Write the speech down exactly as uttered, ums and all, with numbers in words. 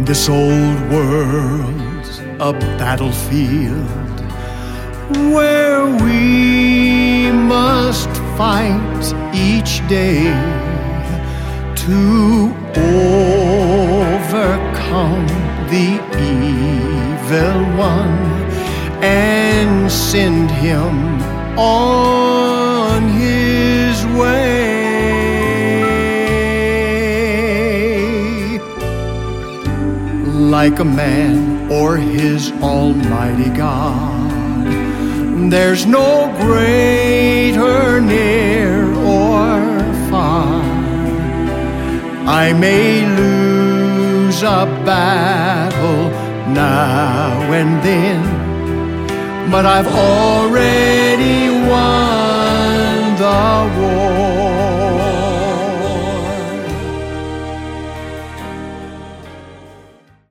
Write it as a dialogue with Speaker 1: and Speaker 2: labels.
Speaker 1: This old world's a battlefield where we must fight each day to overcome the evil one and send him on his way. Like a man or his almighty God, there's no greater near or far. I may lose a battle now and then, but I've already